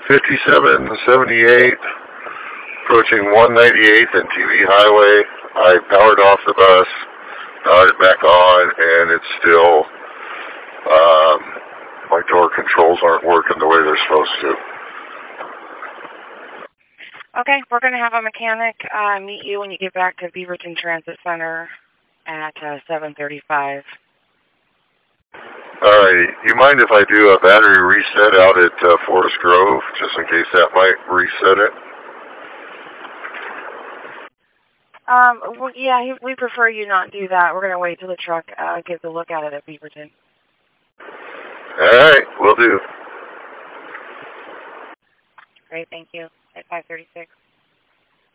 5778, approaching 198th and TV Highway. I powered off the bus, powered it back on, and it's still, my door controls aren't working the way they're supposed to. Okay, we're going to have a mechanic meet you when you get back to Beaverton Transit Center at 7:35. Alrighty. You mind if I do a battery reset out at Forest Grove, just in case that might reset it? Well, yeah, we prefer you not do that. We're going to wait till the truck gets a look at it at Beaverton. Alright, will do. Great, thank you. At 5:36.